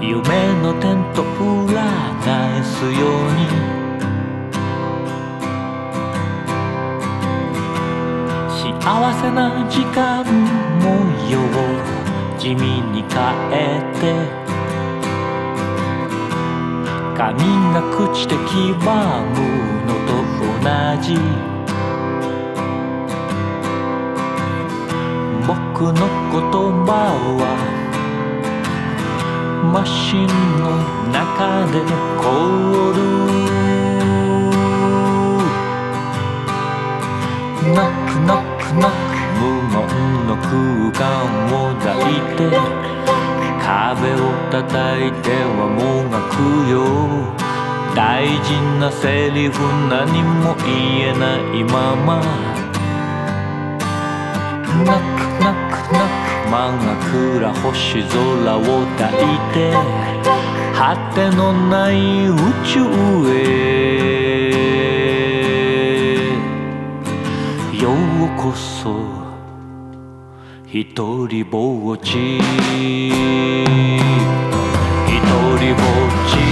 夢の点と裏返すように幸せな時間模様を地味に変えて髪が朽ちて黄ばむのと同じ僕の言葉はマシンの中で凍るノックノックノック無言の空間を抱いて壁を叩いてはもがくよ大事なセリフ何も言えないままノックノックノック真っ暗星空を抱いて果てのない宇宙へようこそ一人ぼっち一人ぼっち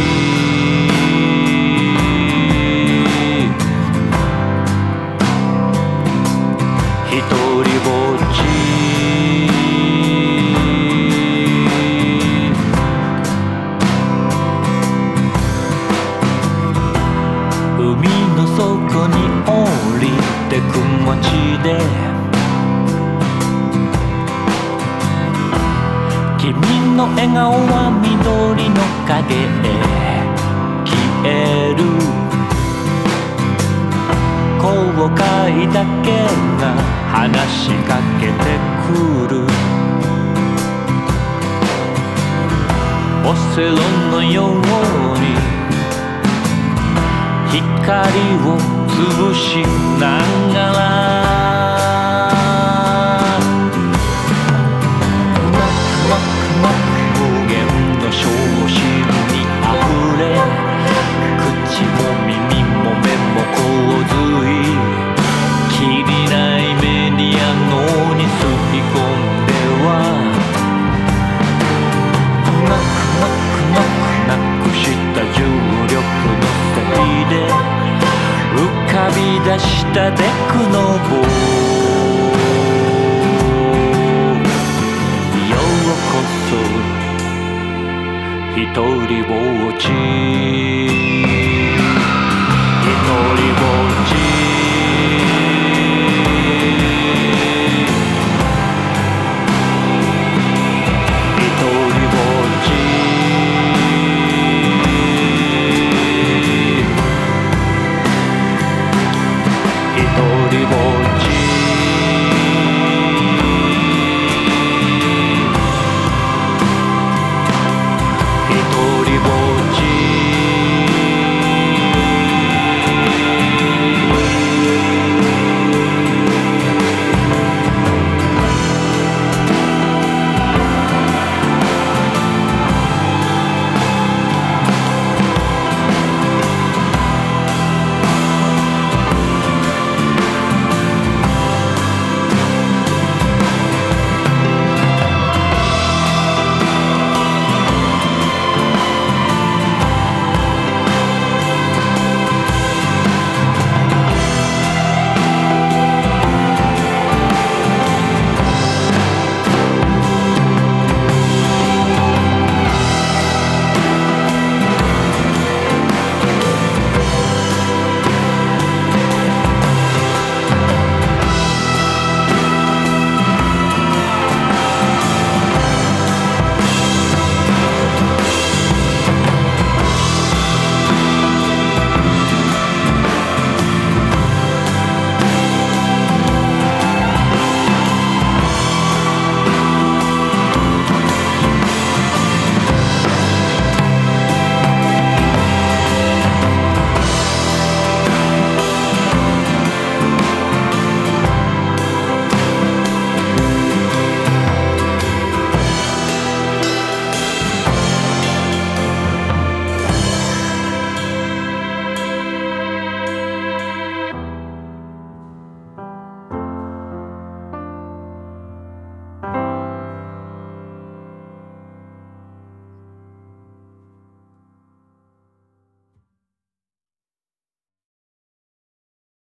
一人ぼっち海の底に降りてく街で君の笑顔は緑の影へ消える後悔だけが話しかけてくるオセロのように光を潰しながら無限の小心にあふれ口も耳も目も洪水きりないメディア脳に吸い込んではノックノックノックなくした重力のせいで浮かび出したデクノボようこそ一人ぼっち